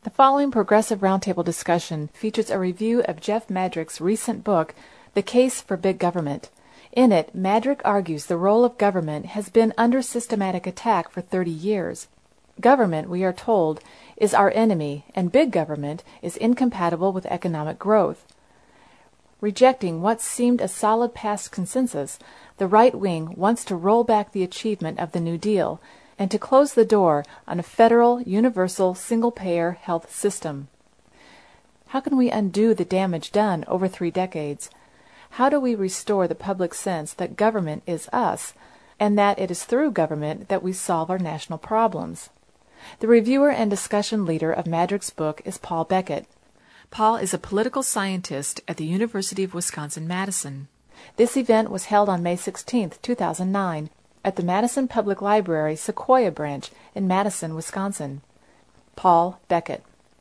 The following Progressive Roundtable discussion features a review of Jeff Madrick's recent book, The Case for Big Government. In it, Madrick argues the role of government has been under systematic attack for 30 years. Government, we are told, is our enemy, and big government is incompatible with economic growth. Rejecting what seemed a solid past consensus, the right wing wants to roll back the achievement of the New Deal and to close the door on a federal, universal, single-payer health system. How can we undo the damage done over 3 decades? How do we restore the public sense that government is us, and that it is through government that we solve our national problems? The reviewer and discussion leader of Madrick's book is Paul Beckett. Paul is a political scientist at the University of Wisconsin-Madison. This event was held on May 16, 2009, at the Madison Public Library Sequoia Branch in Madison, Wisconsin. Paul Beckett.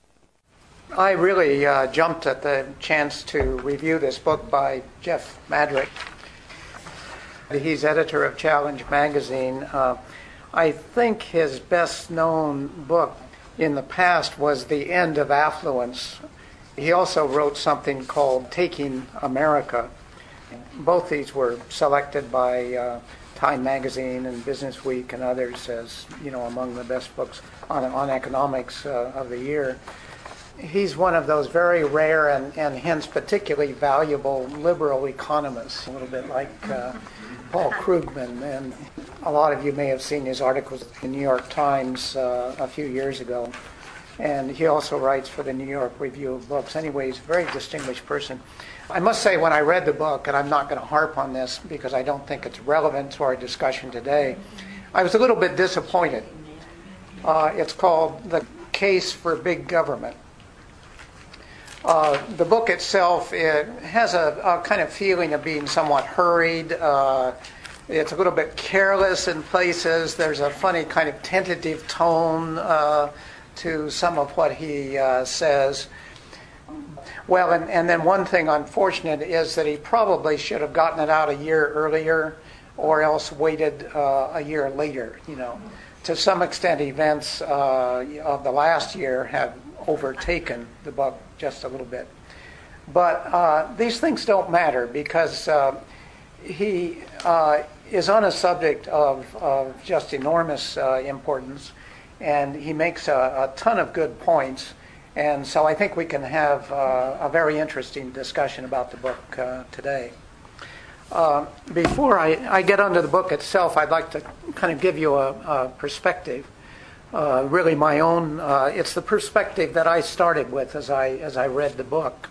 I really jumped at the chance to review this book by Jeff Madrick. He's editor of Challenge magazine. I think his best-known book in the past was The End of Affluence. He also wrote something called Taking America. Both these were selected by Time Magazine and Business Week and others as, among the best books on economics of the year. He's one of those very rare and hence particularly valuable liberal economists, a little bit like Paul Krugman. And a lot of you may have seen his articles in the New York Times a few years ago. And he also writes for the New York Review of Books. Anyway, he's a very distinguished person. I must say, when I read the book, and I'm not going to harp on this because I don't think it's relevant to our discussion today, I was a little bit disappointed. It's called The Case for Big Government. The book itself, it has a kind of feeling of being somewhat hurried. It's a little bit careless in places. There's a funny kind of tentative tone to some of what he says. Well, and then one thing unfortunate is that he probably should have gotten it out a year earlier or else waited a year later. To some extent, events of the last year have overtaken the book just a little bit. But these things don't matter because he is on a subject of just enormous importance, and he makes a ton of good points. And so I think we can have a very interesting discussion about the book today. Before I get onto the book itself, I'd like to kind of give you a perspective, really my own. It's the perspective that I started with as I read the book.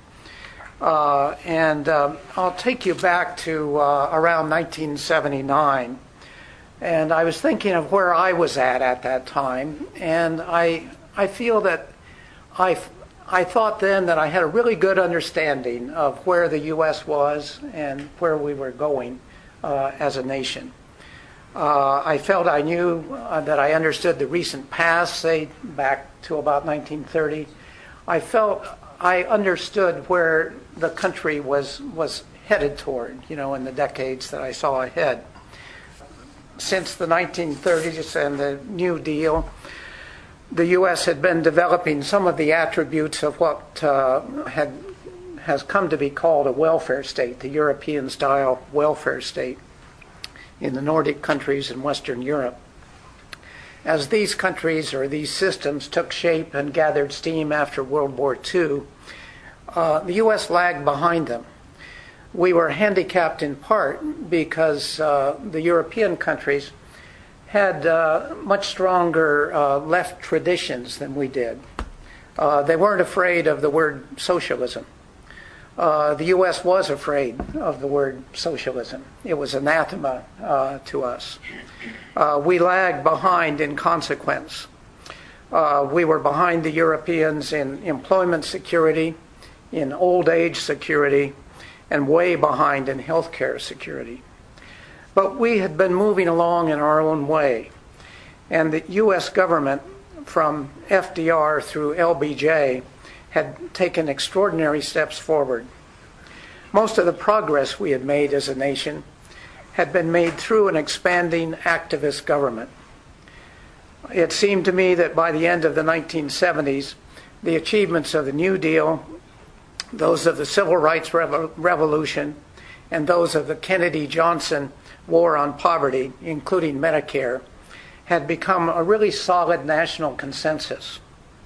And I'll take you back to around 1979. And I was thinking of where I was at that time. And I feel that I thought then that I had a really good understanding of where the U.S. was and where we were going as a nation. I felt I knew that I understood the recent past, say back to about 1930. I felt I understood where the country was headed toward, in the decades that I saw ahead. Since the 1930s and the New Deal, the U.S. had been developing some of the attributes of what has come to be called a welfare state, the European-style welfare state in the Nordic countries in Western Europe. As these countries or these systems took shape and gathered steam after World War II, the U.S. lagged behind them. We were handicapped in part because the European countries had much stronger left traditions than we did. They weren't afraid of the word socialism. The U.S. was afraid of the word socialism. It was anathema to us. We lagged behind in consequence. We were behind the Europeans in employment security, in old age security, and way behind in healthcare security. But we had been moving along in our own way. And the U.S. government, from FDR through LBJ, had taken extraordinary steps forward. Most of the progress we had made as a nation had been made through an expanding activist government. It seemed to me that by the end of the 1970s, the achievements of the New Deal, those of the Civil Rights Revolution, and those of the Kennedy-Johnson War on Poverty, including Medicare, had become a really solid national consensus.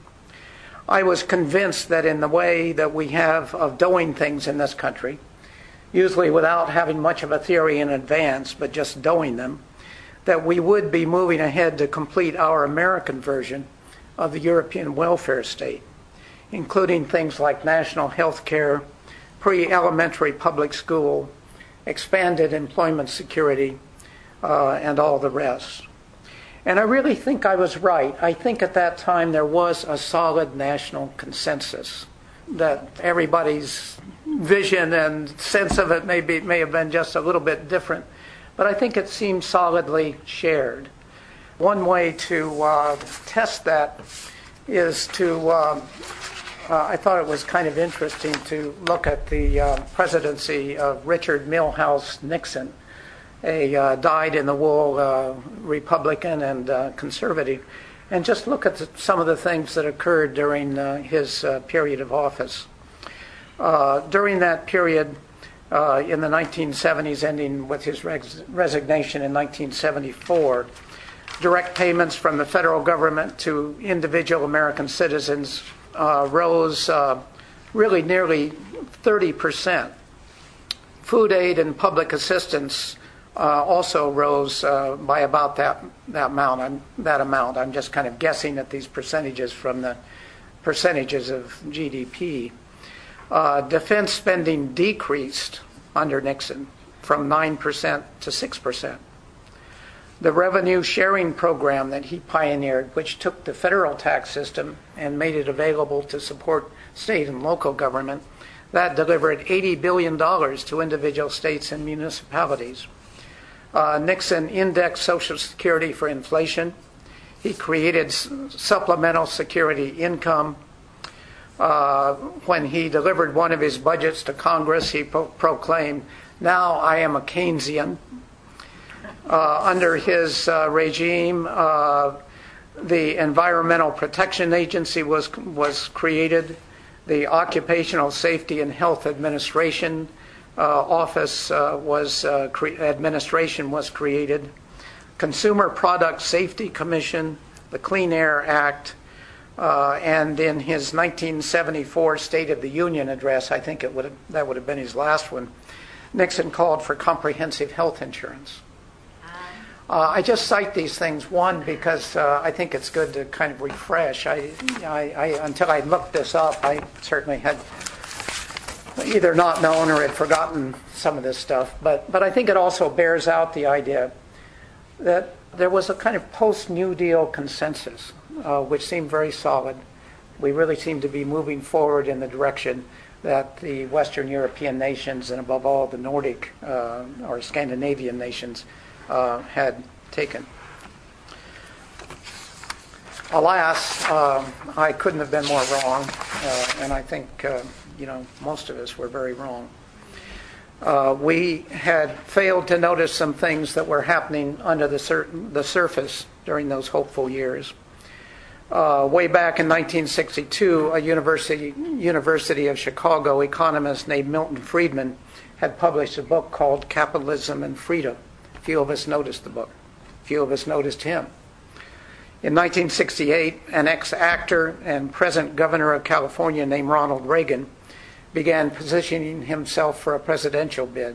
I was convinced that in the way that we have of doing things in this country, usually without having much of a theory in advance, but just doing them, that we would be moving ahead to complete our American version of the European welfare state, including things like national health care, pre-elementary public school, expanded employment security, and all the rest. And I really think I was right. I think at that time there was a solid national consensus that everybody's vision and sense of it may have been just a little bit different, but I think it seemed solidly shared. One way to test that is to, I thought it was kind of interesting to look at the presidency of Richard Milhous Nixon, a dyed-in-the-wool Republican and conservative, and just look at some of the things that occurred during his period of office. During that period, in the 1970s, ending with his resignation in 1974, direct payments from the federal government to individual American citizens rose really nearly 30%. Food aid and public assistance also rose by about that amount. I'm just kind of guessing at these percentages from the percentages of GDP. Defense spending decreased under Nixon from 9% to 6%. The revenue sharing program that he pioneered, which took the federal tax system and made it available to support state and local government, that delivered $80 billion to individual states and municipalities. Nixon indexed Social Security for inflation. He created supplemental security income. When he delivered one of his budgets to Congress, he proclaimed, "Now I am a Keynesian." Under his regime, the Environmental Protection Agency was created. The Occupational Safety and Health Administration administration was created. Consumer Product Safety Commission, the Clean Air Act, and in his 1974 State of the Union address, I think that would have been his last one, Nixon called for comprehensive health insurance. I just cite these things, one, because I think it's good to kind of refresh. Until I looked this up, I certainly had either not known or had forgotten some of this stuff. But I think it also bears out the idea that there was a kind of post-New Deal consensus, which seemed very solid. We really seemed to be moving forward in the direction that the Western European nations, and above all the Nordic or Scandinavian nations, had taken. Alas, I couldn't have been more wrong, and I think most of us were very wrong. We had failed to notice some things that were happening under the surface during those hopeful years. Way back in 1962, a University of Chicago economist named Milton Friedman had published a book called Capitalism and Freedom. Few of us noticed the book. Few of us noticed him. In 1968, an ex-actor and present governor of California named Ronald Reagan began positioning himself for a presidential bid.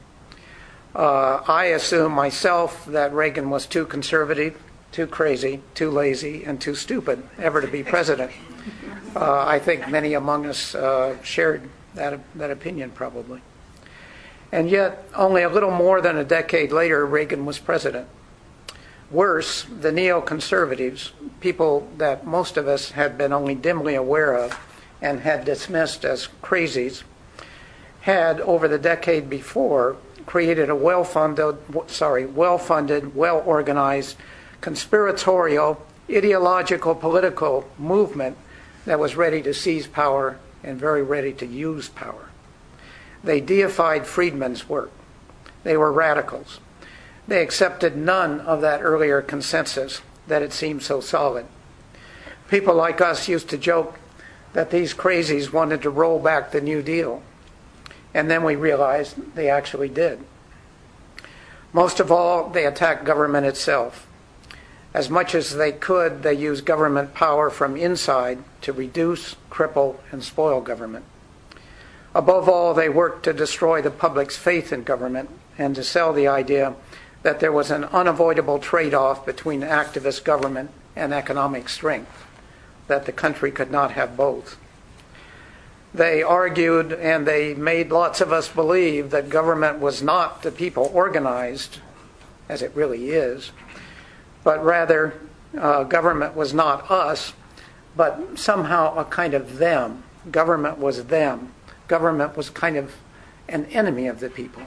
I assume myself that Reagan was too conservative, too crazy, too lazy, and too stupid ever to be president. I think many among us shared that opinion probably. And yet, only a little more than a decade later, Reagan was president. Worse, the neoconservatives, people that most of us had been only dimly aware of and had dismissed as crazies, had, over the decade before, created a well-funded, well-organized, conspiratorial, ideological, political movement that was ready to seize power and very ready to use power. They deified Friedman's work. They were radicals. They accepted none of that earlier consensus that had seemed so solid. People like us used to joke that these crazies wanted to roll back the New Deal. And then we realized they actually did. Most of all, they attacked government itself. As much as they could, they used government power from inside to reduce, cripple, and spoil government. Above all, they worked to destroy the public's faith in government and to sell the idea that there was an unavoidable trade-off between activist government and economic strength, that the country could not have both. They argued and they made lots of us believe that government was not the people organized, as it really is, but rather government was not us, but somehow a kind of them. Government was them. Government was kind of an enemy of the people.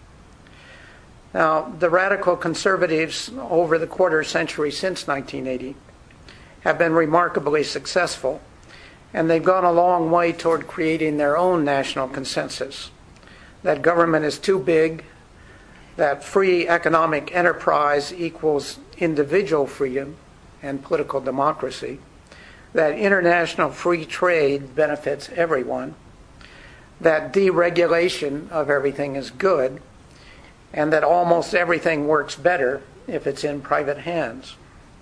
Now, the radical conservatives over the quarter century since 1980 have been remarkably successful, and they've gone a long way toward creating their own national consensus that government is too big, that free economic enterprise equals individual freedom and political democracy, that international free trade benefits everyone, that deregulation of everything is good, and that almost everything works better if it's in private hands.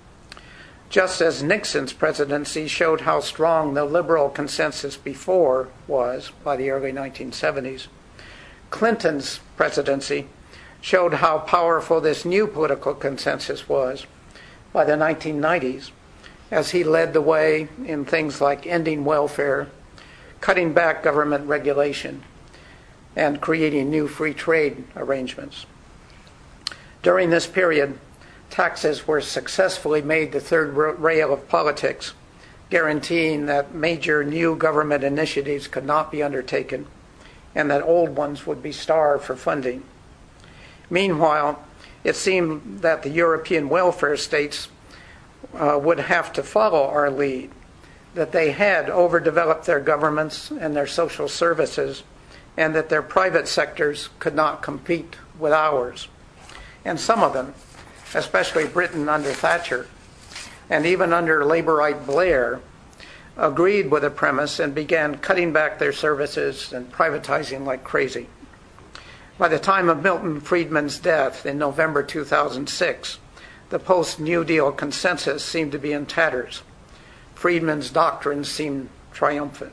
Just as Nixon's presidency showed how strong the liberal consensus before was by the early 1970s, Clinton's presidency showed how powerful this new political consensus was by the 1990s, as he led the way in things like ending welfare, cutting back government regulation, and creating new free trade arrangements. During this period, taxes were successfully made the third rail of politics, guaranteeing that major new government initiatives could not be undertaken and that old ones would be starved for funding. Meanwhile, it seemed that the European welfare states would have to follow our lead, that they had overdeveloped their governments and their social services, and that their private sectors could not compete with ours. And some of them, especially Britain under Thatcher, and even under Labourite Blair, agreed with the premise and began cutting back their services and privatizing like crazy. By the time of Milton Friedman's death in November 2006, the post-New Deal consensus seemed to be in tatters. Friedman's doctrines seemed triumphant.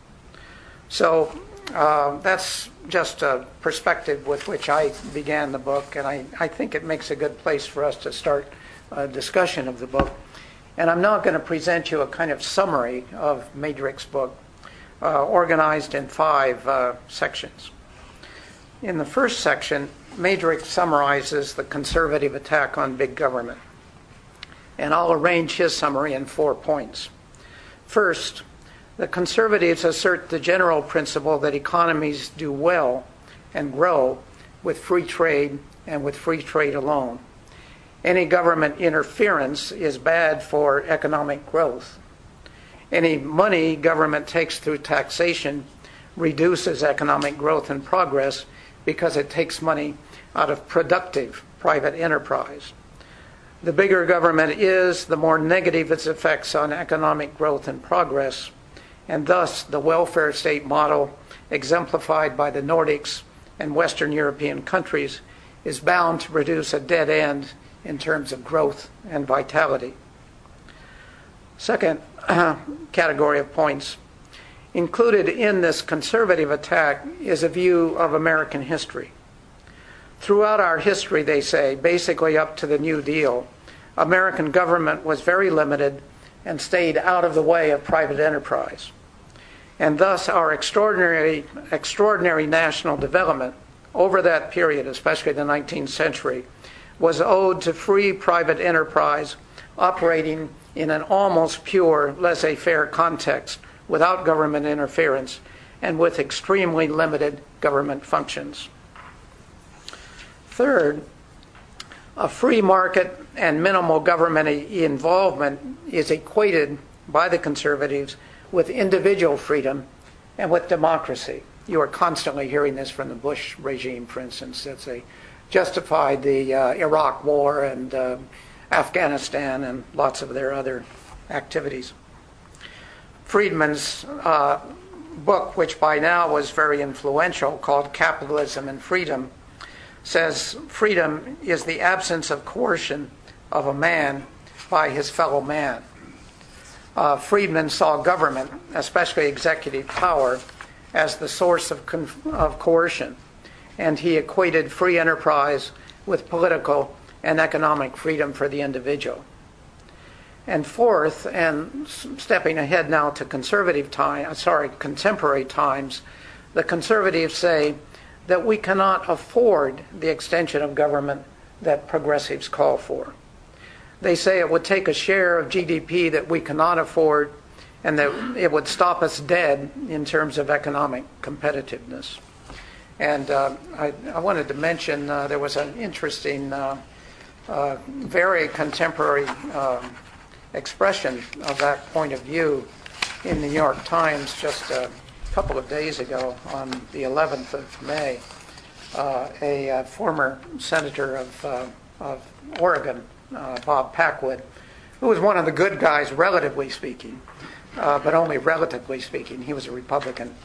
So that's just a perspective with which I began the book, and I think it makes a good place for us to start a discussion of the book. And I'm now going to present you a kind of summary of Madrick's book, organized in 5 sections. In the first section, Madrick summarizes the conservative attack on big government. And I'll arrange his summary in 4 points. First, the conservatives assert the general principle that economies do well and grow with free trade and with free trade alone. Any government interference is bad for economic growth. Any money government takes through taxation reduces economic growth and progress because it takes money out of productive private enterprise. The bigger government is, the more negative its effects on economic growth and progress, and thus the welfare state model exemplified by the Nordics and Western European countries is bound to produce a dead end in terms of growth and vitality. Second category of points. Included in this conservative attack is a view of American history. Throughout our history, they say, basically up to the New Deal, American government was very limited and stayed out of the way of private enterprise. And thus our extraordinary national development over that period, especially the 19th century, was owed to free private enterprise operating in an almost pure laissez-faire context without government interference and with extremely limited government functions. Third, a free market and minimal government involvement is equated by the conservatives with individual freedom and with democracy. You are constantly hearing this from the Bush regime, for instance, that they justified the Iraq War and Afghanistan and lots of their other activities. Friedman's book, which by now was very influential, called Capitalism and Freedom, says freedom is the absence of coercion of a man by his fellow man. Friedman saw government, especially executive power, as the source of coercion, and he equated free enterprise with political and economic freedom for the individual. And fourth, and stepping ahead now to contemporary times, the conservatives say that we cannot afford the extension of government that progressives call for. They say it would take a share of GDP that we cannot afford, and that it would stop us dead in terms of economic competitiveness. And I wanted to mention there was an interesting, very contemporary expression of that point of view in the New York Times just a couple of days ago on the 11th of May. A former senator of Oregon, Bob Packwood, who was one of the good guys, relatively speaking, but only relatively speaking. He was a Republican.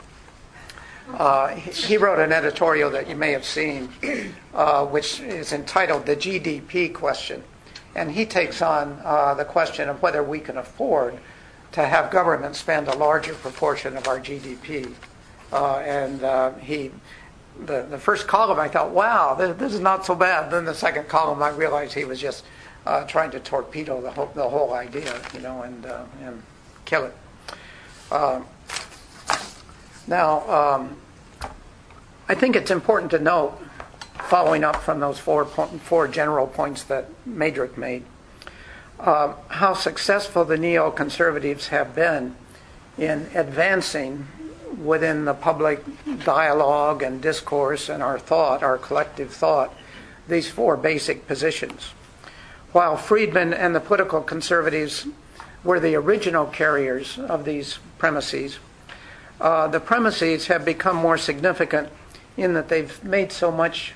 He wrote an editorial that you may have seen, which is entitled "The GDP Question." And he takes on the question of whether we can afford to have government spend a larger proportion of our GDP. The first column, I thought, wow, this is not so bad. Then the second column, I realized he was just trying to torpedo the whole idea, and kill it. Now, I think it's important to note, following up from those four general points that Madrick made, how successful the neoconservatives have been in advancing within the public dialogue and discourse and our collective thought, these four basic positions. While Friedman and the political conservatives were the original carriers of these premises, the premises have become more significant in that they've made such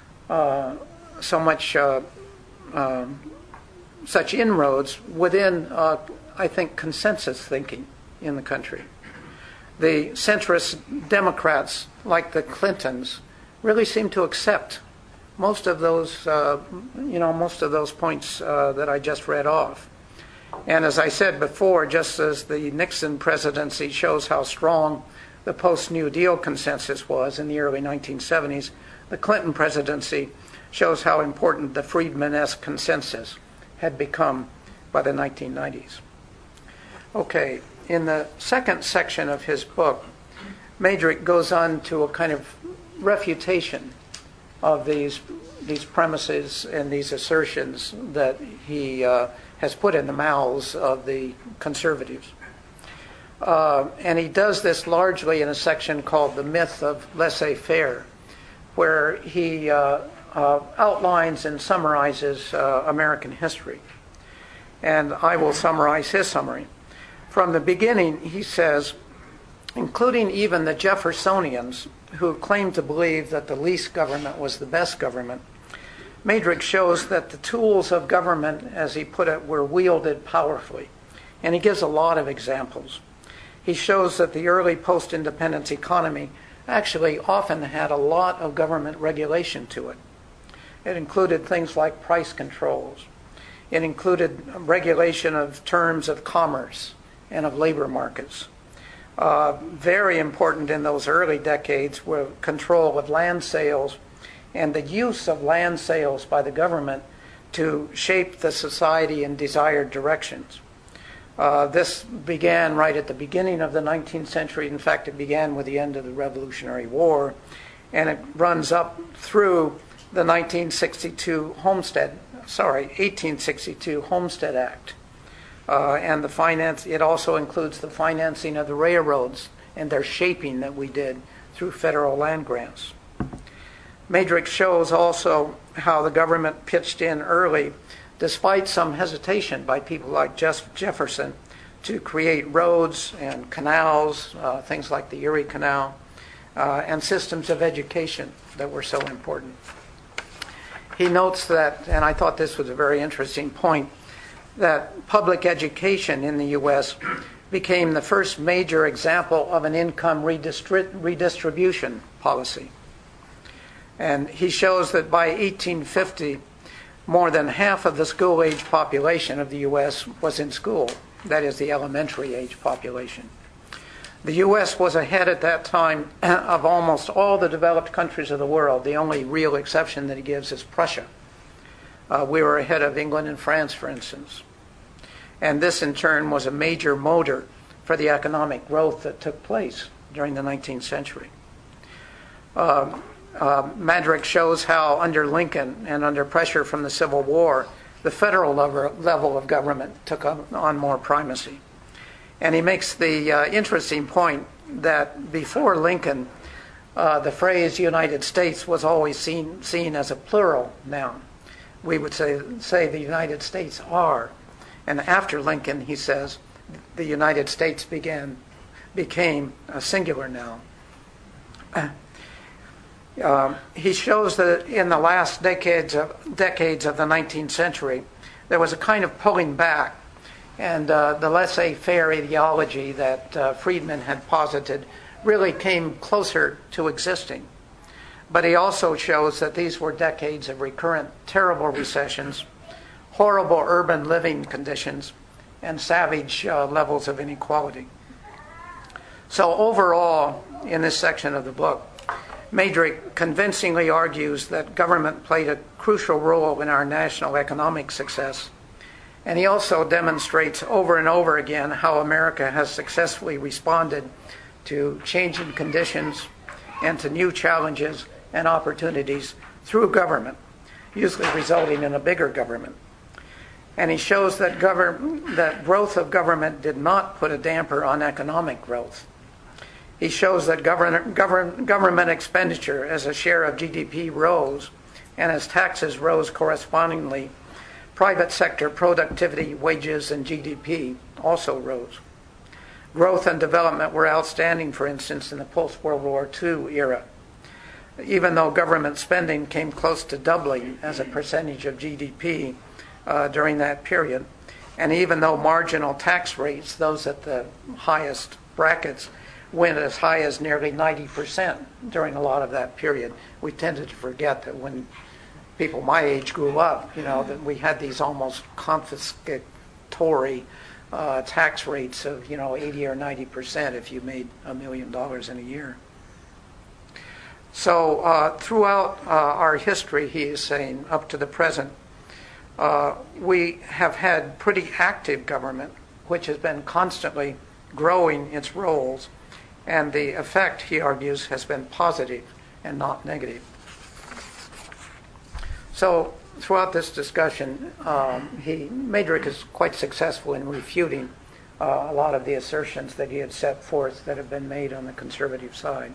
inroads within, I think, consensus thinking in the country. The centrist Democrats, like the Clintons, really seem to accept most of those points that I just read off. And as I said before, just as the Nixon presidency shows how strong the post-New Deal consensus was in the early 1970s, the Clinton presidency shows how important the Friedman-esque consensus had become by the 1990s. Okay, in the second section of his book, Madrick goes on to a kind of refutation of these premises and these assertions that he has put in the mouths of the conservatives. And he does this largely in a section called The Myth of Laissez-Faire, where he outlines and summarizes American history. And I will summarize his summary. From the beginning, he says, including even the Jeffersonians, who claimed to believe that the least government was the best government, Madrick shows that the tools of government, as he put it, were wielded powerfully. And he gives a lot of examples. He shows that the early post-independence economy actually often had a lot of government regulation to it. It included things like price controls. It included regulation of terms of commerce and of labor markets. Very important in those early decades were control of land sales and the use of land sales by the government to shape the society in desired directions. This began right at the beginning of the 19th century. In fact, it began with the end of the Revolutionary War, and it runs up through the 1862 Homestead Act. And the finance, it also includes the financing of the railroads and their shaping that we did through federal land grants. Madrick shows also how the government pitched in early, despite some hesitation by people like Jefferson, to create roads and canals, things like the Erie Canal, and systems of education that were so important. He notes that, and I thought this was a very interesting point, that public education in the U.S. became the first major example of an income redistribution policy. And he shows that by 1850, more than half of the school-age population of the U.S. was in school, that is, the elementary-age population. The U.S. was ahead at that time of almost all the developed countries of the world. The only real exception that he gives is Prussia. We were ahead of England and France, for instance. And this, in turn, was a major motor for the economic growth that took place during the 19th century. Madrick shows how under Lincoln and under pressure from the Civil War, the federal level of government took on more primacy. And he makes the interesting point that before Lincoln, the phrase United States was always seen as a plural noun. We would say the United States are. And after Lincoln, he says, the United States became a singular noun. He shows that in the last decades of the 19th century, there was a kind of pulling back, and the laissez-faire ideology that Friedman had posited really came closer to existing. But he also shows that these were decades of recurrent terrible recessions, horrible urban living conditions, and savage levels of inequality. So overall, in this section of the book, Madrick convincingly argues that government played a crucial role in our national economic success. And he also demonstrates over and over again how America has successfully responded to changing conditions and to new challenges and opportunities through government, usually resulting in a bigger government. And he shows that growth of government did not put a damper on economic growth. He shows that government expenditure as a share of GDP rose, and as taxes rose correspondingly, private sector productivity, wages, and GDP also rose. Growth and development were outstanding, for instance, in the post-World War II era, even though government spending came close to doubling as a percentage of GDP during that period, and even though marginal tax rates, those at the highest brackets, went as high as nearly 90% during a lot of that period. We tended to forget that when people my age grew up, that we had these almost confiscatory tax rates of, 80 or 90% if you made $1 million in a year. So throughout our history, he is saying, up to the present, we have had pretty active government, which has been constantly growing its roles, and the effect, he argues, has been positive and not negative. So throughout this discussion, Madrick is quite successful in refuting a lot of the assertions that he had set forth that have been made on the conservative side.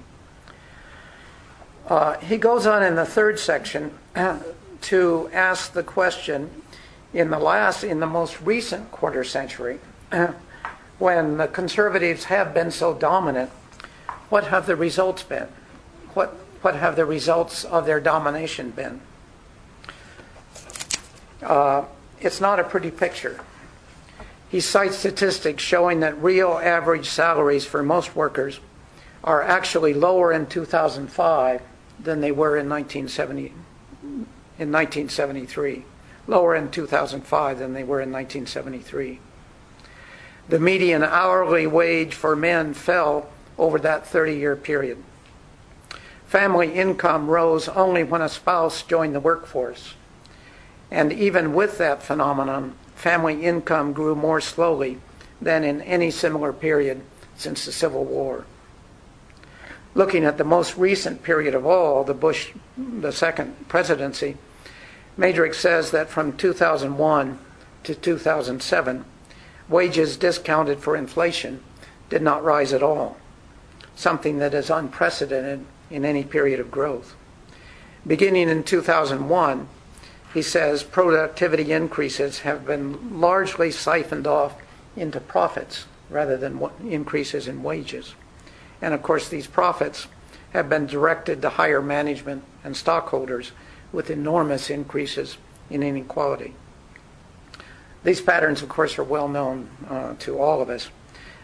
He goes on in the third section to ask the question, in the most recent quarter century, when the conservatives have been so dominant, what have the results been? What have the results of their domination been? It's not a pretty picture. He cites statistics showing that real average salaries for most workers are actually lower in 2005 than they were in 1973. Lower in 2005 than they were in 1973. The median hourly wage for men fell over that 30-year period. Family income rose only when a spouse joined the workforce. And even with that phenomenon, family income grew more slowly than in any similar period since the Civil War. Looking at the most recent period of all, the second presidency, Madrick says that from 2001 to 2007, wages discounted for inflation did not rise at all, something that is unprecedented in any period of growth. Beginning in 2001, he says productivity increases have been largely siphoned off into profits rather than increases in wages. And of course, these profits have been directed to higher management and stockholders with enormous increases in inequality. These patterns, of course, are well known to all of us.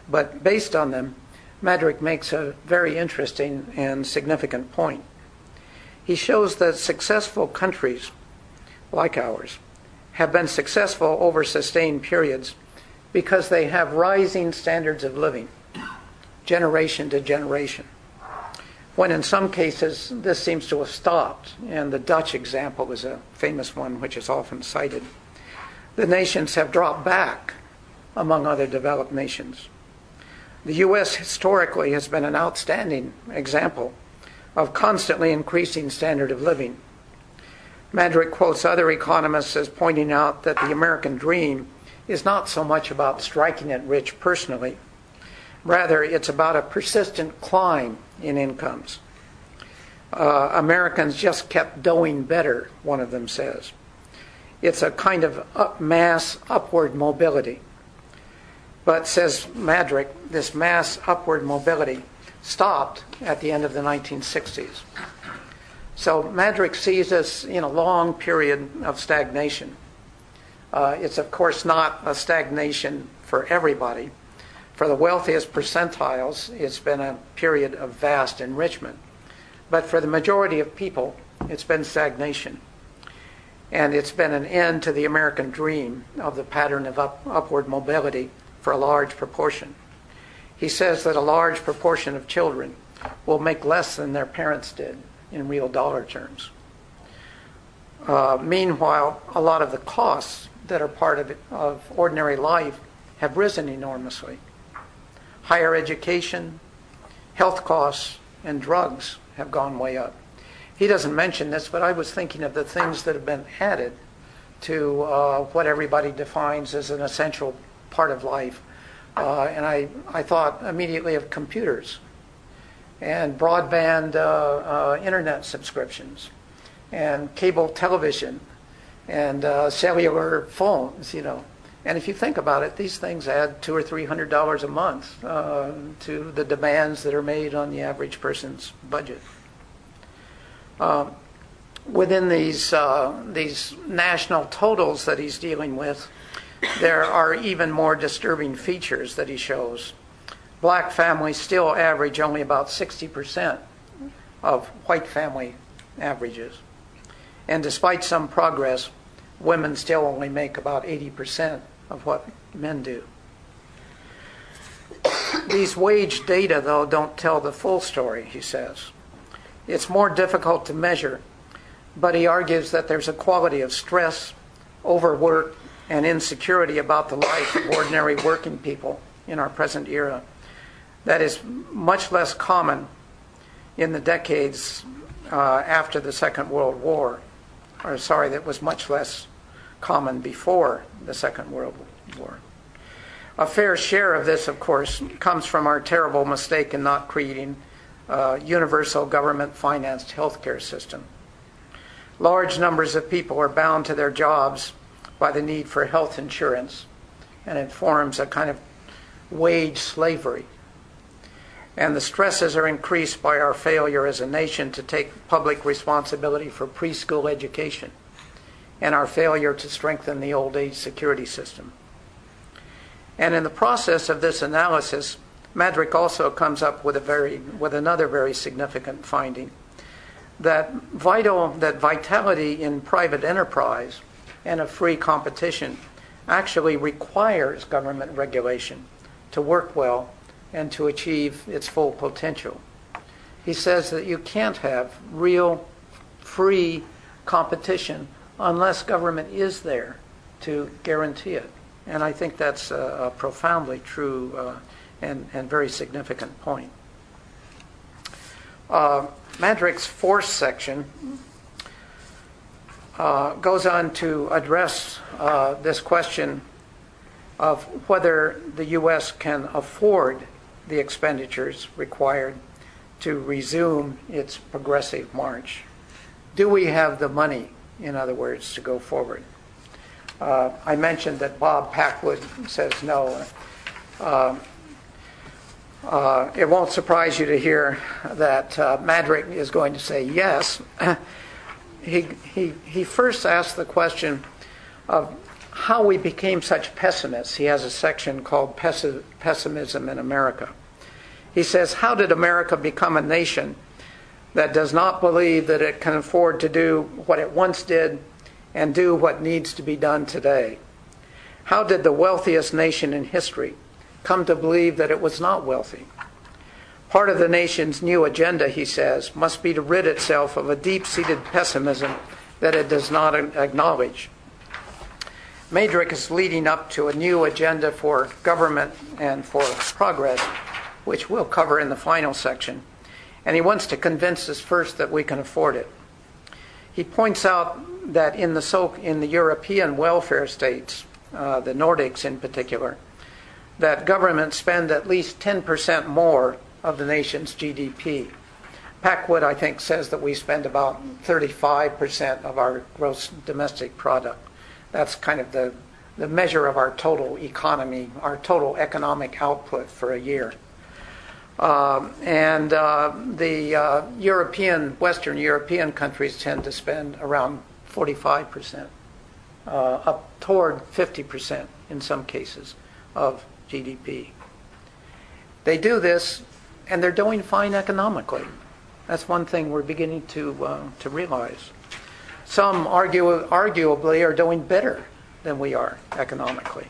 But based on them, Madrick makes a very interesting and significant point. He shows that successful countries, like ours, have been successful over sustained periods because they have rising standards of living, generation to generation. When in some cases this seems to have stopped, and the Dutch example is a famous one which is often cited. The nations have dropped back among other developed nations. The U.S. historically has been an outstanding example of constantly increasing standard of living. Madrick quotes other economists as pointing out that the American dream is not so much about striking it rich personally. Rather, it's about a persistent climb in incomes. Americans just kept doing better, one of them says. It's a kind of mass upward mobility. But, says Madrick, this mass upward mobility stopped at the end of the 1960s. So Madrick sees us in a long period of stagnation. It's, of course, not a stagnation for everybody. For the wealthiest percentiles, it's been a period of vast enrichment. But for the majority of people, it's been stagnation. And it's been an end to the American dream of the pattern of upward mobility for a large proportion. He says that a large proportion of children will make less than their parents did in real dollar terms. Meanwhile, a lot of the costs that are part of ordinary life have risen enormously. Higher education, health costs, and drugs have gone way up. He doesn't mention this, but I was thinking of the things that have been added to what everybody defines as an essential part of life. And I thought immediately of computers and broadband internet subscriptions and cable television and cellular phones, And if you think about it, these things add $200 or $300 a month to the demands that are made on the average person's budget. Within these national totals that he's dealing with, there are even more disturbing features that he shows. Black families still average only about 60% of white family averages. And despite some progress, women still only make about 80% of what men do. These wage data, though, don't tell the full story, he says. It's more difficult to measure, but he argues that there's a quality of stress, overwork, and insecurity about the life of ordinary working people in our present era that is much less common in the decades after the Second World War. That was much less common before the Second World War. A fair share of this, of course, comes from our terrible mistake in not creating a universal government-financed healthcare system. Large numbers of people are bound to their jobs by the need for health insurance, and it forms a kind of wage slavery. And the stresses are increased by our failure as a nation to take public responsibility for preschool education and our failure to strengthen the old age security system. And in the process of this analysis, Madrick also comes up with another very significant finding, that vitality in private enterprise and a free competition actually requires government regulation to work well and to achieve its full potential. He says that you can't have real free competition unless government is there to guarantee it. And I think that's a profoundly true and very significant point. Madrick's fourth section goes on to address this question of whether the U.S. can afford the expenditures required to resume its progressive march. Do we have the money, in other words, to go forward? I mentioned that Bob Packwood says no. It won't surprise you to hear that Madrick is going to say yes. He first asked the question of how we became such pessimists. He has a section called Pessimism in America. He says, how did America become a nation that does not believe that it can afford to do what it once did and do what needs to be done today? How did the wealthiest nation in history come to believe that it was not wealthy? Part of the nation's new agenda, he says, must be to rid itself of a deep-seated pessimism that it does not acknowledge. Madrick is leading up to a new agenda for government and for progress, which we'll cover in the final section. And he wants to convince us first that we can afford it. He points out that in the European welfare states, the Nordics in particular, that governments spend at least 10% more of the nation's GDP. Packwood, I think, says that we spend about 35% of our gross domestic product. That's kind of the measure of our total economy, our total economic output for a year. The Western European countries tend to spend around 45%, up toward 50% in some cases of GDP. They do this, and they're doing fine economically. That's one thing we're beginning to realize. Some arguably are doing better than we are economically.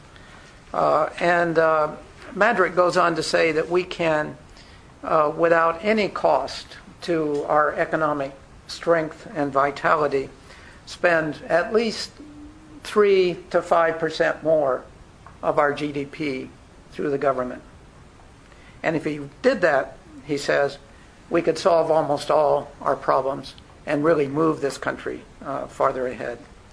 Madrick goes on to say that we can, without any cost to our economic strength and vitality, spend at least 3 to 5% more of our GDP through the government. And if he did that, he says, we could solve almost all our problems and really move this country farther ahead.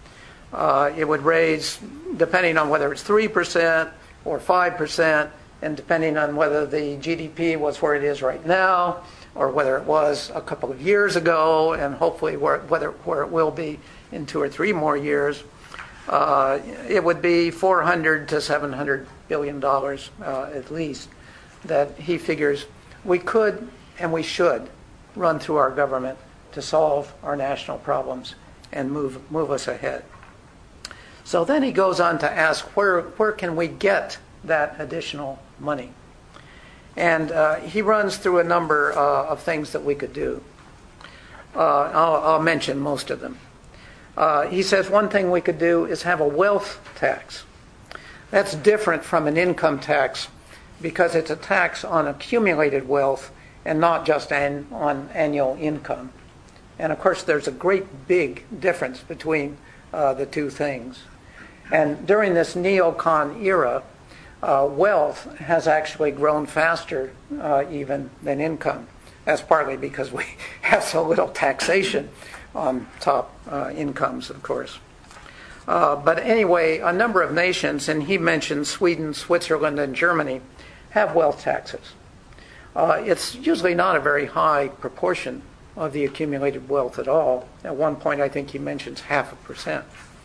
It would raise, depending on whether it's 3% or 5%, and depending on whether the GDP was where it is right now, or whether it was a couple of years ago, and hopefully where it will be in 2 or 3 more years, it would be $400 to $700 billion at least that he figures we could and we should run through our government to solve our national problems and move us ahead. So then he goes on to ask, where can we get that additional money? And he runs through a number of things that we could do. I'll mention most of them. He says one thing we could do is have a wealth tax. That's different from an income tax because it's a tax on accumulated wealth and not just on annual income. And of course, there's a great big difference between the two things. And during this neocon era, wealth has actually grown faster even than income. That's partly because we have so little taxation on top incomes, of course. But anyway, a number of nations, and he mentioned Sweden, Switzerland, and Germany, have wealth taxes. It's usually not a very high proportion of the accumulated wealth at all. At one point, I think he mentions 0.5%.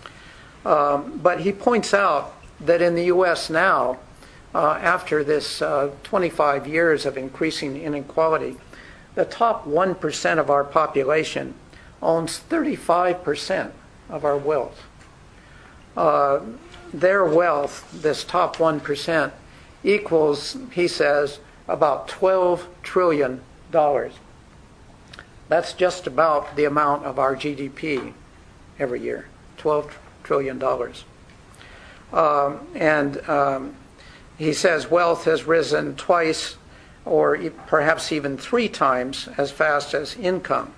But he points out that in the U.S. now, after this 25 years of increasing inequality, the top 1% of our population owns 35% of our wealth. Their wealth, this top 1%, equals, he says, about $12 trillion. That's just about the amount of our GDP every year, $12 trillion. He says wealth has risen twice or perhaps even 3 times as fast as income.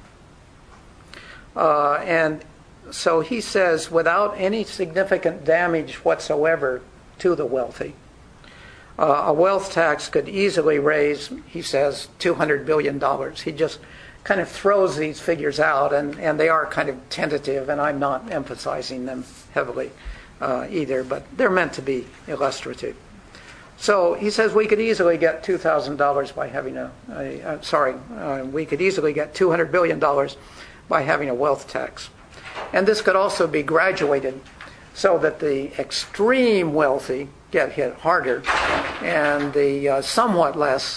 And so he says without any significant damage whatsoever to the wealthy, a wealth tax could easily raise, he says, $200 billion. He just kind of throws these figures out, and they are kind of tentative, and I'm not emphasizing them heavily either, but they're meant to be illustrative. So he says we could easily get $2,000 by having we could easily get $200 billion by having a wealth tax. And this could also be graduated so that the extreme wealthy get hit harder and the somewhat less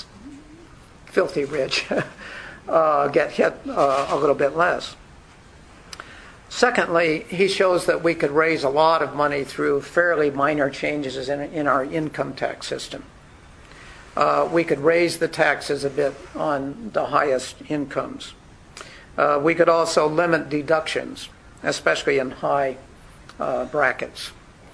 filthy rich get hit a little bit less. Secondly, he shows that we could raise a lot of money through fairly minor changes in our income tax system. We could raise the taxes a bit on the highest incomes. We could also limit deductions, especially in high brackets.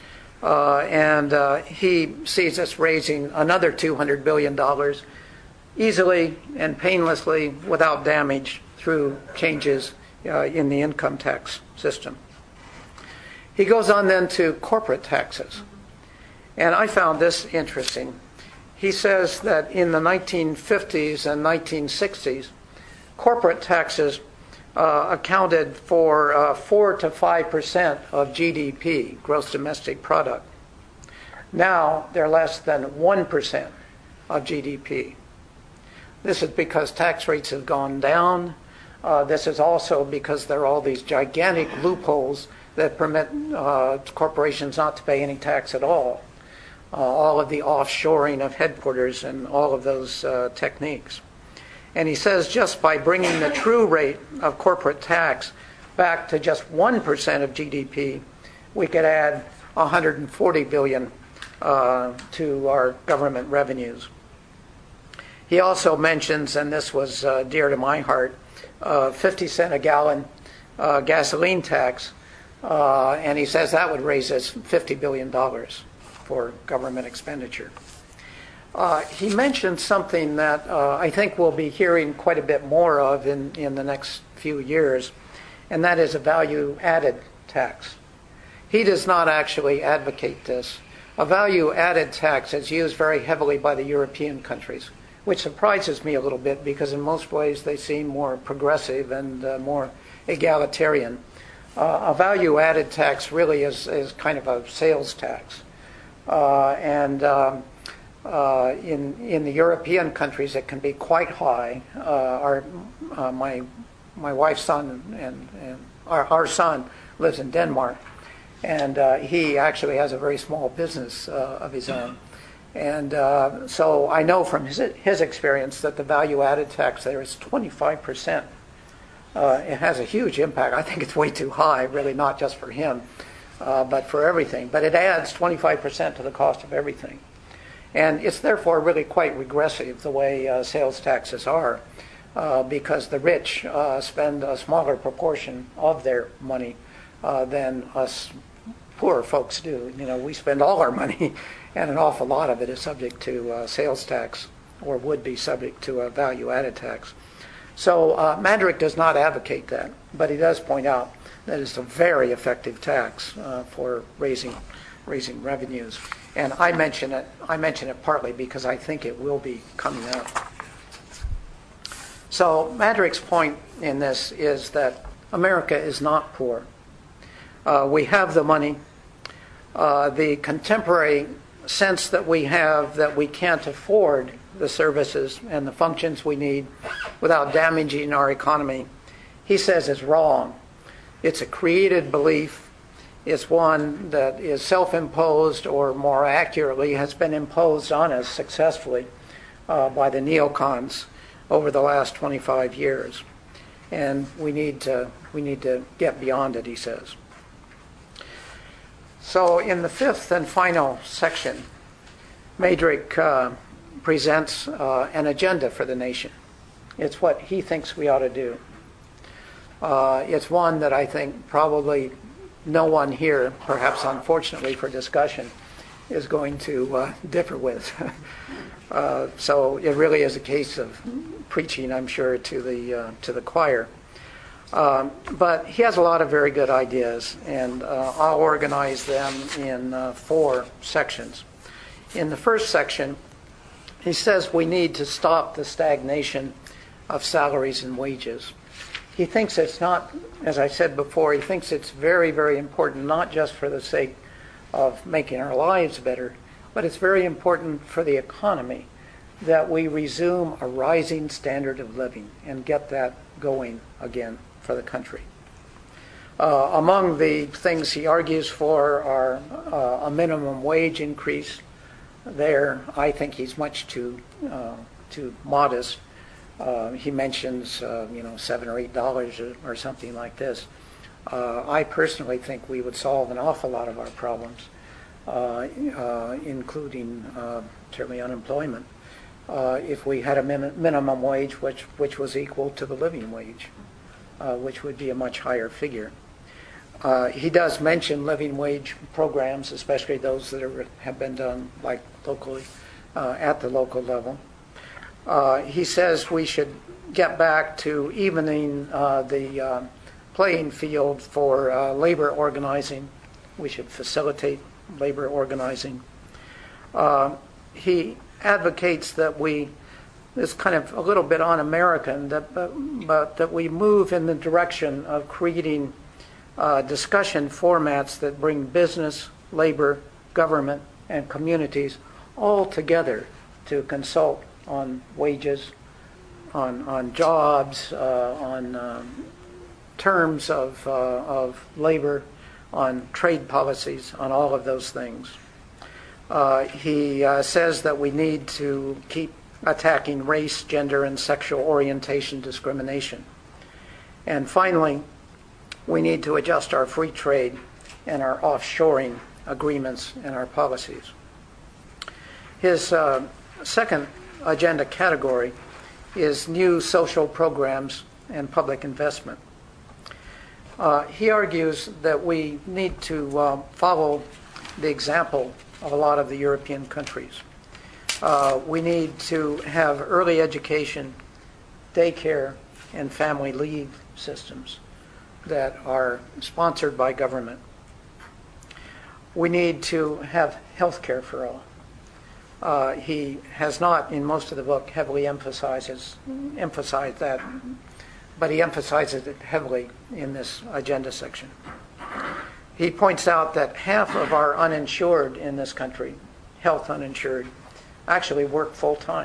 And he sees us raising another $200 billion easily and painlessly without damage through changes in the income tax system. He goes on then to corporate taxes. And I found this interesting. He says that in the 1950s and 1960s, corporate taxes accounted for 4 to 5% of GDP, gross domestic product. Now they're less than 1% of GDP. This is because tax rates have gone down. This is also because there are all these gigantic loopholes that permit corporations not to pay any tax at all. All of the offshoring of headquarters and all of those techniques. And he says just by bringing the true rate of corporate tax back to just 1% of GDP, we could add $140 billion to our government revenues. He also mentions, and this was dear to my heart, 50 cent a gallon gasoline tax, and he says that would raise us $50 billion for government expenditure. He mentioned something that I think we'll be hearing quite a bit more of in the next few years, and that is a value-added tax. He does not actually advocate this. A value-added tax is used very heavily by the European countries, which surprises me a little bit because in most ways they seem more progressive and more egalitarian. A value-added tax really is kind of a sales tax. And in the European countries it can be quite high. My wife's son and our son lives in Denmark, and he actually has a very small business of his own. And so I know from his experience that the value-added tax there is 25%. It has a huge impact. I think it's way too high, really, not just for him, but for everything. But it adds 25% to the cost of everything. And it's therefore really quite regressive the way sales taxes are, because the rich spend a smaller proportion of their money than us poor folks do. You know, we spend all our money, and an awful lot of it is subject to sales tax, or would be subject to a value-added tax. So Madrick does not advocate that, but he does point out that it's a very effective tax for raising revenues. And I mention it partly because I think it will be coming up. So Madrick's point in this is that America is not poor. We have the money. The contemporary sense that we have that we can't afford the services and the functions we need without damaging our economy, he says is wrong. It's a created belief. It's one that is self-imposed, or more accurately has been imposed on us successfully by the neocons over the last 25 years. And we need to get beyond it, he says. So in the fifth and final section, Madrick presents an agenda for the nation. It's what he thinks we ought to do. It's one that I think probably no one here, perhaps unfortunately for discussion, is going to differ with. So it really is a case of preaching, I'm sure, to the choir. But he has a lot of very good ideas, and I'll organize them in 4 sections. In the first section, he says we need to stop the stagnation of salaries and wages. He thinks it's not, as I said before, he thinks it's very, very important, not just for the sake of making our lives better, but it's very important for the economy that we resume a rising standard of living and get that going again for the country. Among the things he argues for are a minimum wage increase. There, I think he's much too modest. He mentions $7 or $8 or something like this. I personally think we would solve an awful lot of our problems, including certainly unemployment, if we had a minimum wage which was equal to the living wage, which would be a much higher figure. He does mention living wage programs, especially those that have been done like locally, at the local level. He says we should get back to evening the playing field for labor organizing. We should facilitate labor organizing. He advocates that this kind of a little bit un-American, but that we move in the direction of creating discussion formats that bring business, labor, government, and communities all together to consult on wages, on jobs, on terms of labor, on trade policies, on all of those things. He says that we need to keep attacking race, gender, and sexual orientation discrimination. And finally, we need to adjust our free trade and our offshoring agreements and our policies. His second agenda category is new social programs and public investment. He argues that we need to follow the example of a lot of the European countries. We need to have early education, daycare, and family leave systems that are sponsored by government. We need to have health care for all. He has not, in most of the book, heavily emphasized that, but he emphasizes it heavily in this agenda section. He points out that half of our uninsured in this country, health uninsured, actually work full-time.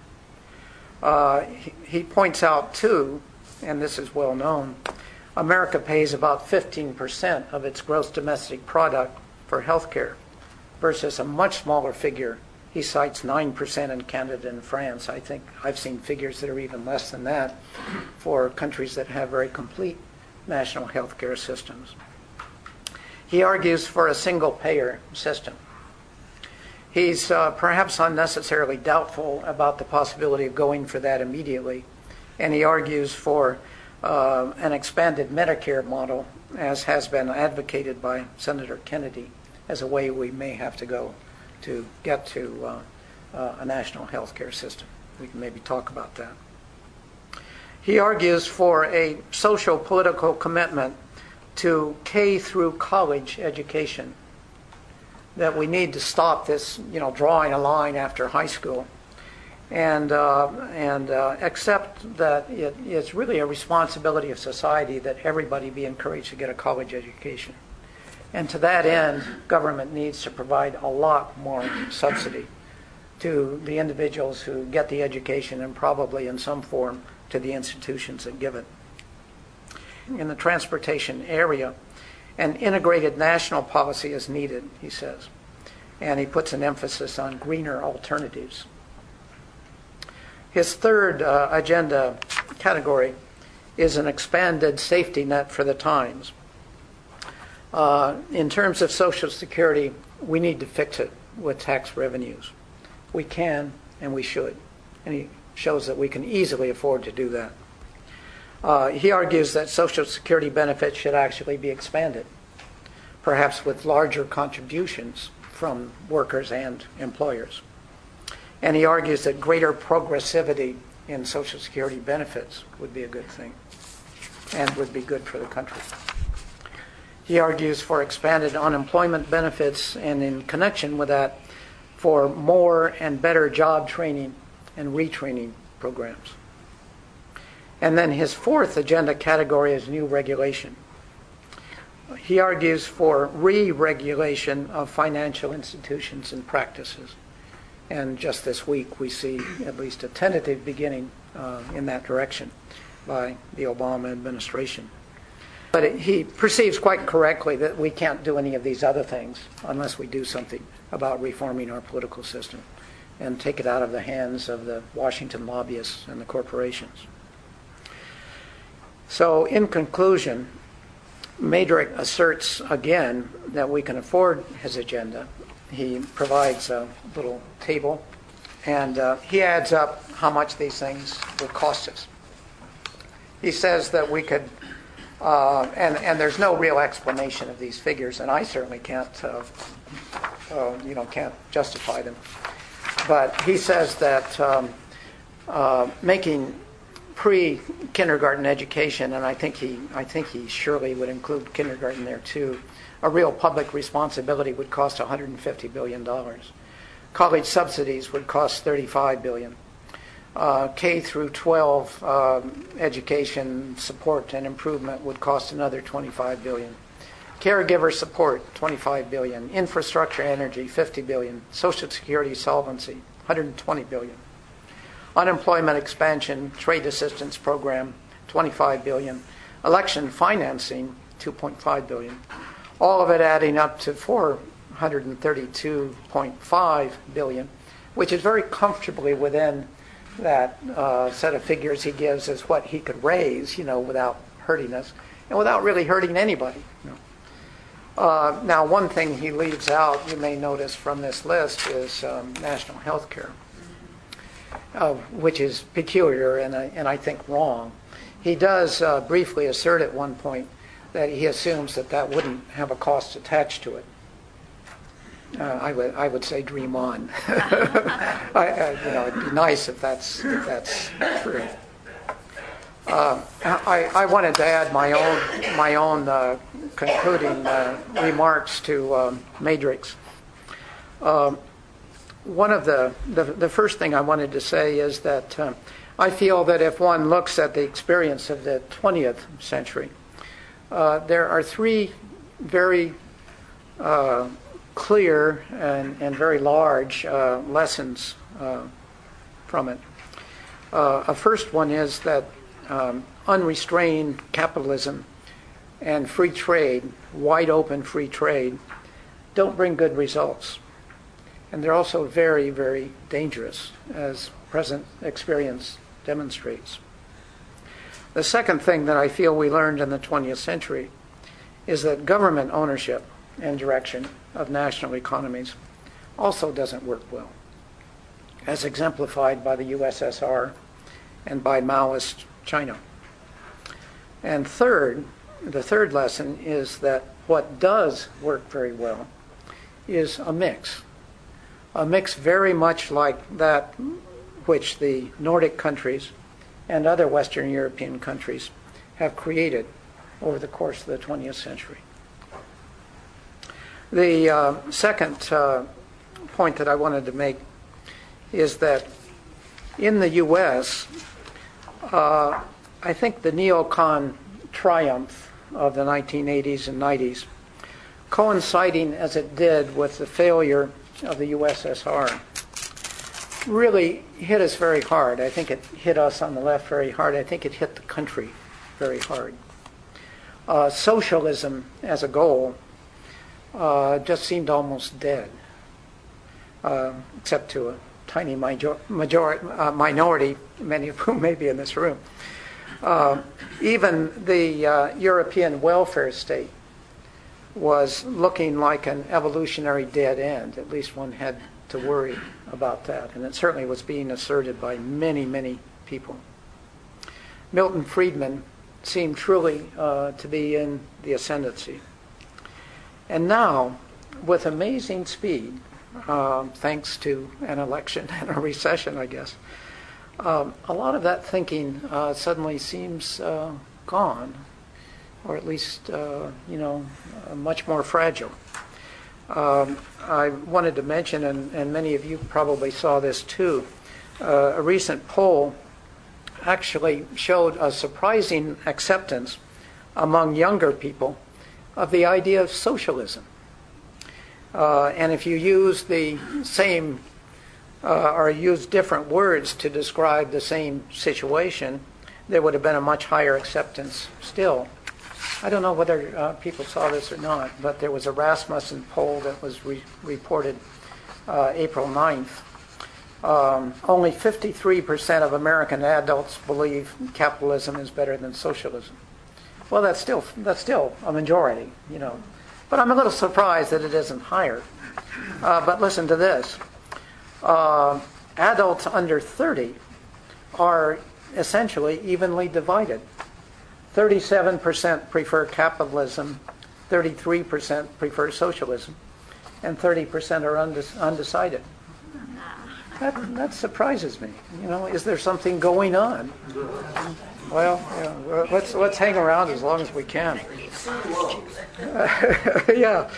He points out, too, and this is well known, America pays about 15% of its gross domestic product for health care versus a much smaller figure. He cites 9% in Canada and France. I think I've seen figures that are even less than that for countries that have very complete national health care systems. He argues for a single-payer system. He's perhaps unnecessarily doubtful about the possibility of going for that immediately, and he argues for an expanded Medicare model, as has been advocated by Senator Kennedy, as a way we may have to go to get to a national health care system. We can maybe talk about that. He argues for a social political commitment to K through college education, that we need to stop this, drawing a line after high school, and accept that it's really a responsibility of society that everybody be encouraged to get a college education. And to that end, government needs to provide a lot more subsidy to the individuals who get the education, and probably in some form to the institutions that give it. In the transportation area, an integrated national policy is needed, he says, and he puts an emphasis on greener alternatives. His third agenda category is an expanded safety net for the times. In terms of Social Security, we need to fix it with tax revenues. We can and we should, and he shows that we can easily afford to do that. He argues that Social Security benefits should actually be expanded, perhaps with larger contributions from workers and employers. And he argues that greater progressivity in Social Security benefits would be a good thing and would be good for the country. He argues for expanded unemployment benefits, and in connection with that, for more and better job training and retraining programs. And then his fourth agenda category is new regulation. He argues for re-regulation of financial institutions and practices. And just this week we see at least a tentative beginning in that direction by the Obama administration. But he perceives quite correctly that we can't do any of these other things unless we do something about reforming our political system and take it out of the hands of the Washington lobbyists and the corporations. So in conclusion, Madrick asserts again that we can afford his agenda. He provides a little table, and he adds up how much these things will cost us. He says that we could, and there's no real explanation of these figures, and I certainly can't justify them. But he says that making pre-kindergarten education, and I think he surely would include kindergarten there too, a real public responsibility would cost $150 billion. College subsidies would cost $35 billion. K through 12 education support and improvement would cost another $25 billion. Caregiver support, $25 billion. Infrastructure energy, $50 billion. Social Security solvency, $120 billion. Unemployment expansion, trade assistance program, $25 billion. Election financing, $2.5 billion. All of it adding up to $432.5 billion, which is very comfortably within that set of figures he gives as what he could raise, without hurting us and without really hurting anybody. Now, one thing he leaves out, you may notice from this list, is national health care, which is peculiar and I think wrong. He does briefly assert at one point that he assumes that wouldn't have a cost attached to it. I would say dream on. It'd be nice if that's true. I wanted to add my own concluding remarks to Madrick's. One of the first thing I wanted to say is that I feel that if one looks at the experience of the 20th century, there are three very clear and very large lessons from it. A first one is that unrestrained capitalism and free trade, wide open free trade, don't bring good results. And they're also very, very dangerous, as present experience demonstrates. The second thing that I feel we learned in the 20th century is that government ownership and direction of national economies also doesn't work well, as exemplified by the USSR and by Maoist China. And third, the third lesson is that what does work very well is a mix very much like that which the Nordic countries and other Western European countries have created over the course of the 20th century. The second point that I wanted to make is that in the U.S., I think the neocon triumph of the 1980s and 90s, coinciding as it did with the failure of the USSR, really hit us very hard. I think it hit us on the left very hard. I think it hit the country very hard. Socialism as a goal just seemed almost dead, except to a tiny minority, many of whom may be in this room. Even the European welfare state was looking like an evolutionary dead end. At least one had to worry about that. And it certainly was being asserted by many, many people. Milton Friedman seemed truly to be in the ascendancy. And now, with amazing speed, thanks to an election and a recession, I guess, a lot of that thinking suddenly seems gone, or at least, much more fragile. I wanted to mention, and many of you probably saw this too, a recent poll actually showed a surprising acceptance among younger people of the idea of socialism. And if you use the same or use different words to describe the same situation, there would have been a much higher acceptance still. I don't know whether people saw this or not, but there was a Rasmussen poll that was reported April 9th. Only 53% of American adults believe capitalism is better than socialism. Well, that's still a majority, you know. But I'm a little surprised that it isn't higher. But listen to this. Adults under 30 are essentially evenly divided. 37% prefer capitalism, 33% prefer socialism, and 30% are undecided. That surprises me. You know, is there something going on? Well, let's hang around as long as we can. Yeah.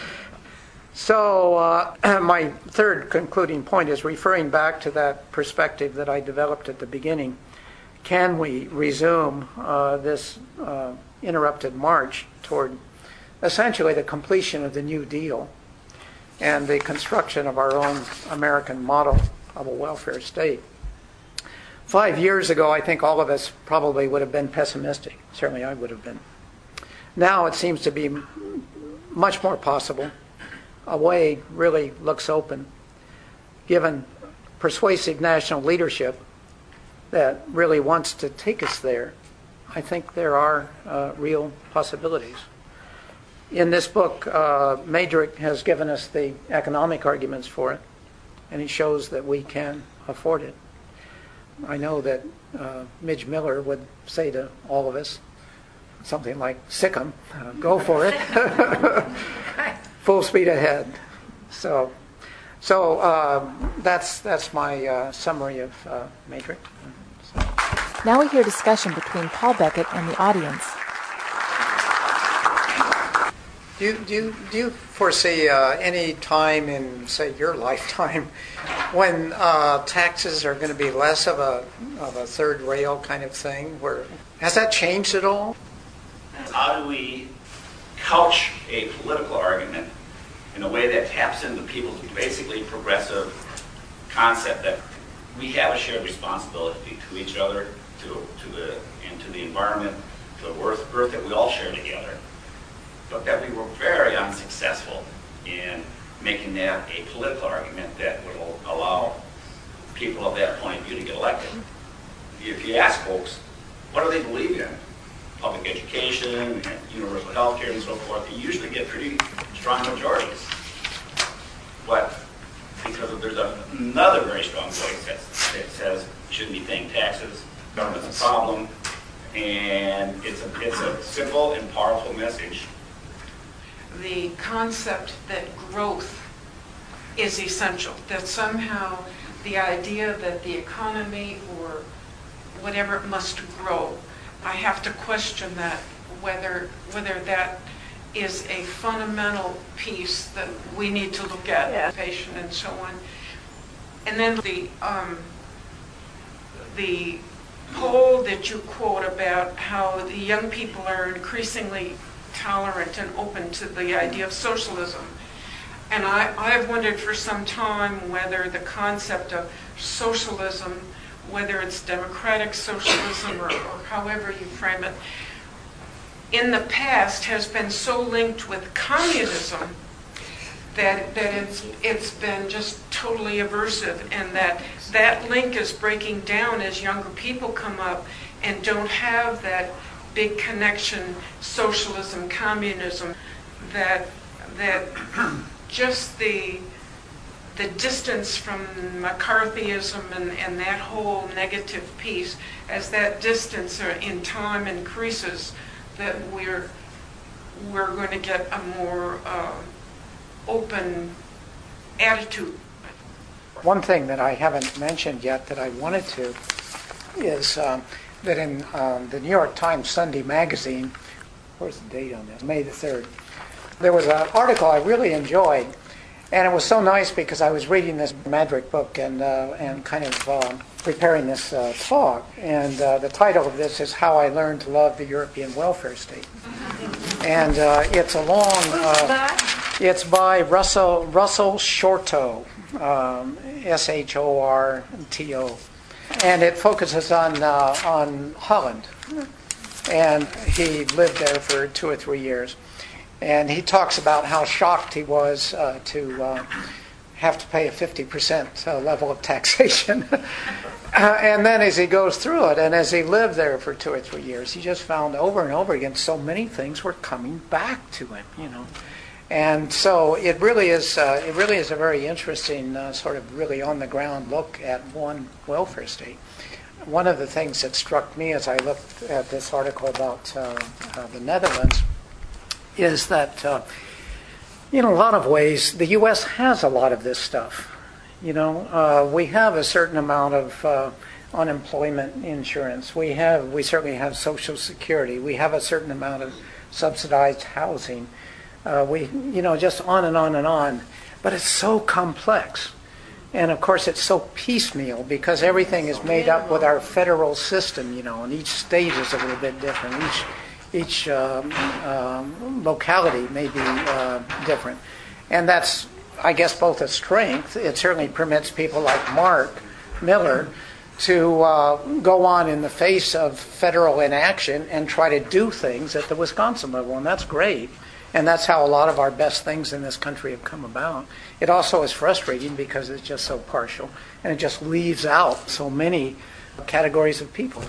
So my third concluding point is referring back to that perspective that I developed at the beginning. Can we resume this interrupted march toward essentially the completion of the New Deal and the construction of our own American model of a welfare state? 5 years ago, I think all of us probably would have been pessimistic. Certainly I would have been. Now it seems to be much more possible. A way really looks open, given persuasive national leadership that really wants to take us there. I think there are real possibilities. In this book, Madrick has given us the economic arguments for it, and he shows that we can afford it. I know that Midge Miller would say to all of us something like, sick 'em, go for it, full speed ahead. So that's my summary of Madrick. Now we hear discussion between Paul Beckett and the audience. Do you foresee any time in, say, your lifetime when taxes are going to be less of a third rail kind of thing? Has that changed at all? How do we couch a political argument in a way that taps into people's basically progressive concept that we have a shared responsibility to each other, to the environment, to the earth that we all share together, but that we were very unsuccessful in making that a political argument that would allow people of that point of view to get elected. If you ask folks, what do they believe in? Public education and universal health care and so forth, they usually get pretty strong majorities. But because there's another very strong voice that says you shouldn't be paying taxes, government's a problem, and it's a simple and powerful message. The concept that growth is essential, that somehow the idea that the economy or whatever must grow, I have to question that, whether that is a fundamental piece that we need to look at, patient and so on. And then the poll that you quote about how the young people are increasingly tolerant and open to the idea of socialism. And I've wondered for some time whether the concept of socialism, whether it's democratic socialism or however you frame it, in the past has been so linked with communism that it's been just totally aversive, and that link is breaking down as younger people come up and don't have that big connection, socialism, communism, that just the distance from McCarthyism and that whole negative piece, as that distance in time increases, that we're going to get a more open attitude. One thing that I haven't mentioned yet that I wanted to is that in the New York Times Sunday magazine, where's the date on this? May the 3rd. There was an article I really enjoyed, and it was so nice because I was reading this Madrick book and kind of preparing this talk. And the title of this is How I Learned to Love the European Welfare State. And it's a long, it's by Russell Shorto, Shorto. And it focuses on Holland. And he lived there for 2 or 3 years. And he talks about how shocked he was to have to pay a 50% level of taxation. And then as he goes through it, and as he lived there for 2 or 3 years, he just found over and over again so many things were coming back to him, And so it really is a very interesting sort of really on-the-ground look at one welfare state. One of the things that struck me as I looked at this article about the Netherlands is that, in a lot of ways, the U.S. has a lot of this stuff. We have a certain amount of unemployment insurance. We certainly have Social Security. We have a certain amount of subsidized housing. Just on and on and on. But it's so complex. And of course it's so piecemeal because everything is made up with our federal system, and each state is a little bit different. Each locality may be different. And that's, I guess, both a strength. It certainly permits people like Mark Miller to go on in the face of federal inaction and try to do things at the Wisconsin level, and that's great. And that's how a lot of our best things in this country have come about. It also is frustrating because it's just so partial, and it just leaves out so many categories of people.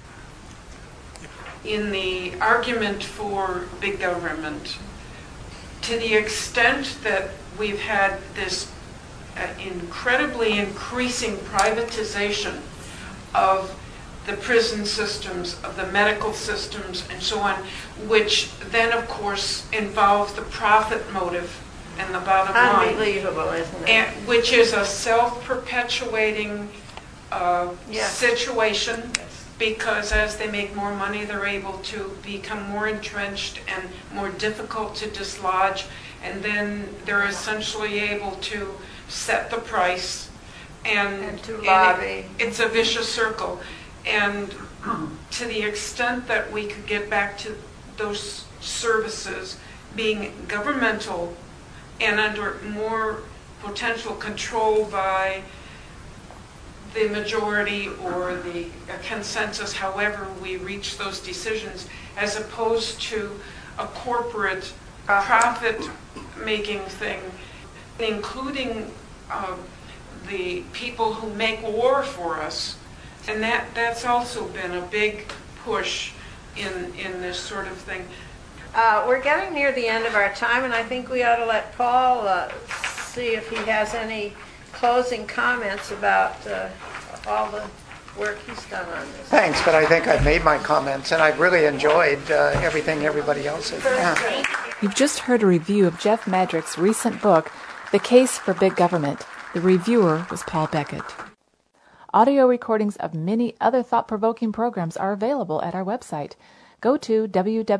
In the argument for big government, to the extent that we've had this incredibly increasing privatization of the prison systems, of the medical systems, and so on, which then, of course, involves the profit motive and the bottom line. Unbelievable, isn't it? And, which is a self-perpetuating situation, because as they make more money, they're able to become more entrenched and more difficult to dislodge, and then they're essentially able to set the price and to lobby. It's a vicious circle. And to the extent that we could get back to those services being governmental and under more potential control by the majority or the consensus, however we reach those decisions, as opposed to a corporate profit-making thing, including the people who make war for us. And that's also been a big push in this sort of thing. We're getting near the end of our time, and I think we ought to let Paul see if he has any closing comments about all the work he's done on this. Thanks, but I think I've made my comments, and I've really enjoyed everything everybody else has done. You've just heard a review of Jeff Madrick's recent book, The Case for Big Government. The reviewer was Paul Beckett. Audio recordings of many other thought-provoking programs are available at our website. Go to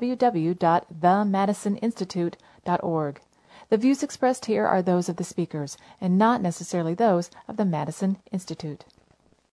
www.themadisoninstitute.org. The views expressed here are those of the speakers, and not necessarily those of the Madison Institute.